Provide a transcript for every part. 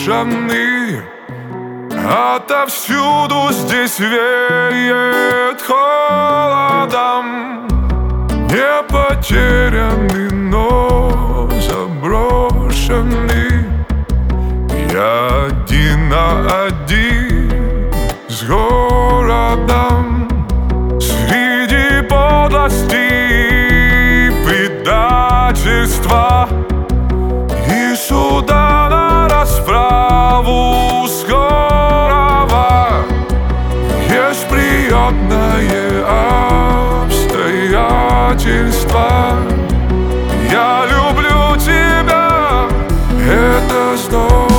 заброшенный. Отовсюду здесь веет холодом. Не потерянный, но заброшенный. Я один на один с городом. Среди подлости и предательства и суда на расправу скорого есть приятное обстоятельство. Я люблю тебя, это здорово.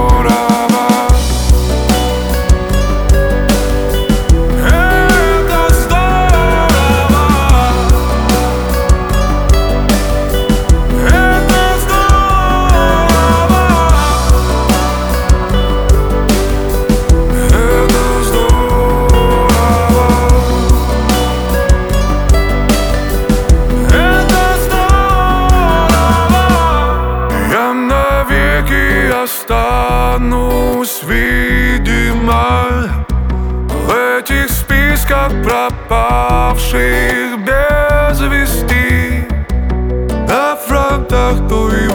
Это здорово. Это здорово. Это здорово. Это здорово. Я навеки останусь, видимо, в этих списках пропавших без вести. На фронтах той